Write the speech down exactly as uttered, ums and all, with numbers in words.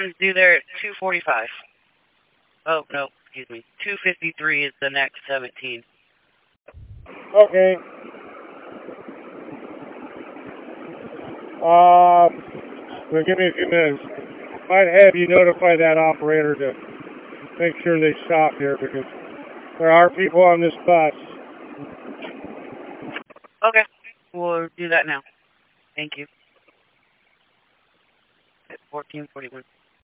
Do there at two forty-five. Oh, no, excuse me. two fifty-three is the next seventeen. Okay. Uh, well, give me a few minutes. Might have you notify that operator to make sure they stop here because there are people on this bus. Okay, we'll do that now. Thank you. fourteen forty-one.